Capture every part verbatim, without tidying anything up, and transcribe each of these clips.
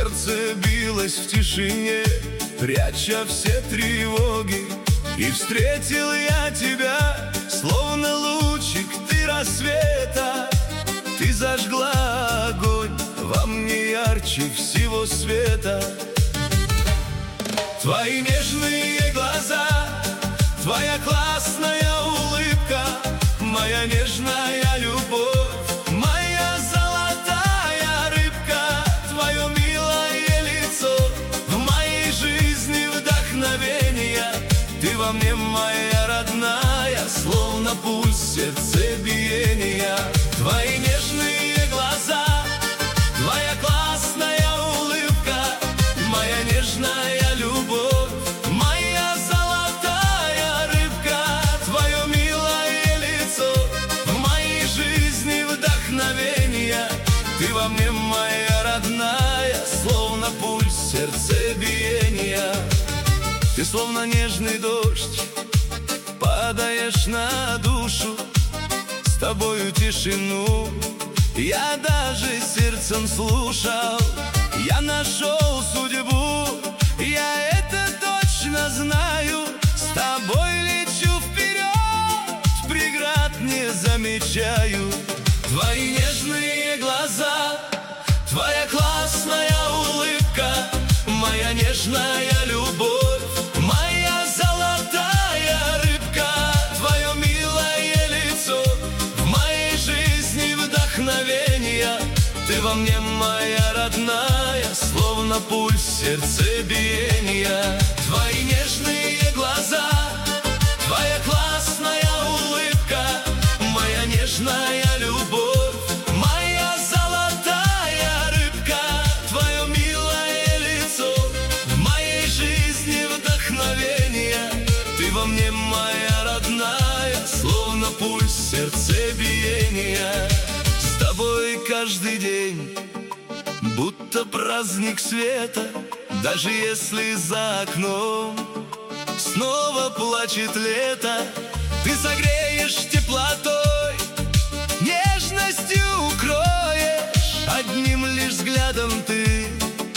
сердце билось в тишине, пряча все тревоги. И встретил я тебя, словно лучик ты рассвета. Ты зажгла огонь во мне ярче всего света. Твои нежные глаза, твоя классная улыбка, моя нежная любовь, моя золотая рыбка. Твое милое лицо в моей жизни вдохновение. Ты во мне моя родная, словно пульс сердцебиения. Твои нежные глаза, твоя классная улыбка, моя нежная любовь, моя золотая рыбка. Твое милое лицо в моей жизни вдохновение. Ты во мне моя родная, словно пульс сердцебиения. Ты словно нежный дождь, падаешь на душу. С тобою тишину я даже сердцем слушал. Я нашел судьбу, я это точно знаю. С тобой лечу вперед, преград не замечаю. Твои нежные глаза, твоя классная улыбка, моя нежная любовь, моя золотая рыбка. Твое милое лицо в моей жизни вдохновение. Ты во мне моя родная, словно пульс сердцебиения. Твои нежные глаза, твоя классная улыбка, моя нежная любовь, моя золотая рыбка. Твое милое лицо в моей жизни вдохновение. Ты во мне моя родная, словно пульс сердцебиения. С тобой каждый день будто праздник света. Даже если за окном снова плачет лето, ты согреешь теплотой, нежностью укроешь. Одним лишь взглядом ты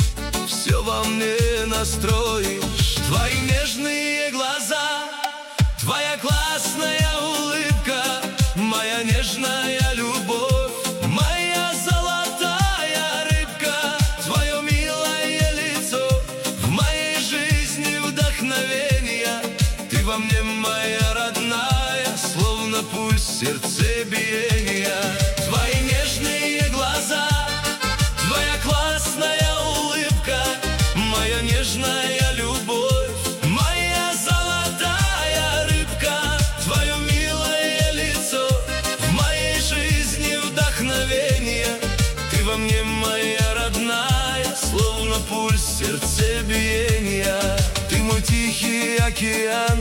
все во мне настроишь. Твои нежные глаза, твоя классная улыбка, моя нежная любовь, моя золотая рыбка. Твое милое лицо в моей жизни вдохновение. Ты во мне моя родная, словно пульс сердцебиения. Твои нежные глаза, твоя классная улыбка, моя нежная любовь, моя золотая рыбка. Твое милое лицо в моей жизни вдохновение. Ты во мне моя родная, словно пульс сердцебиения. Ты мой тихий океан,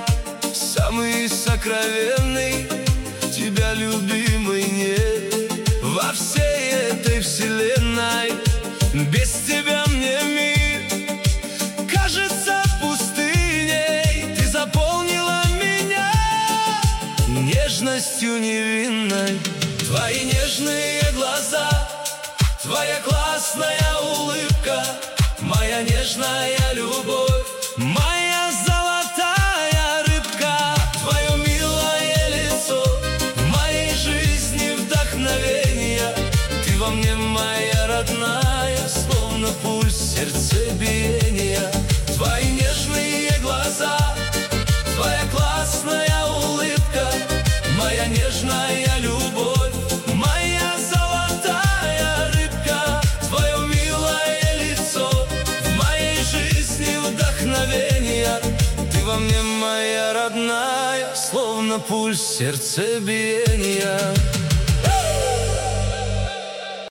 самый сокровенный. Тебя, любимый, нет во всей этой вселенной. Без тебя мне мир кажется пустыней. Ты заполнила меня нежностью невинной. Твои нежные глаза, твоя классная улыбка, моя нежная любовь, моя золотая рыбка. Твое милое лицо в моей жизни вдохновение. Ты во мне моя родная, словно пульс сердцебиения. Твои нежные глаза, твоя классная улыбка, моя нежная любовь, моя золотая рыбка. Твое милое лицо в моей жизни вдохновение. Ты во мне моя родная, словно пульс сердцебиения.